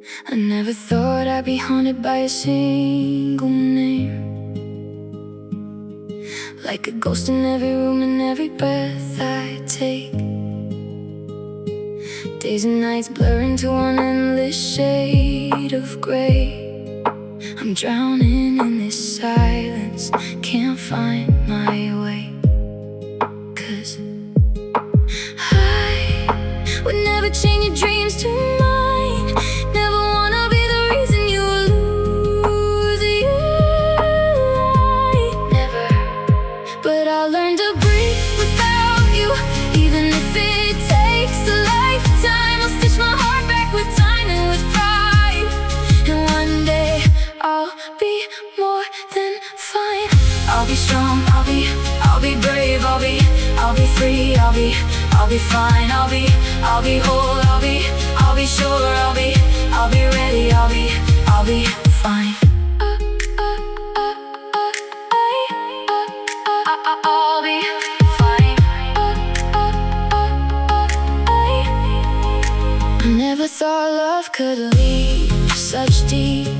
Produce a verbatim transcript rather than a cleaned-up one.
I never thought I'd be haunted by a single name, like a ghost in every room and every breath I take. Days and nights blur into one endless shade of gray. I'm drowning in this silence, can't find my way. 'Cause I would never chain your dreams to mine, never wanna be the reason you lose you. Never. But I'll learn to breathe without you, even if it takes a lifetime. I'll stitch my heart back with time and with pride, and one day I'll be more than fine. I'll be strong, I'll be, I'll be brave, I'll be, I'll be free, I'll be, I'll be fine, I'll be, I'll be whole, I'll be, I'll be sure, I'll be, I'll be ready, I'll be, I'll be fine. I'll be fine. I never thought love could leave such deep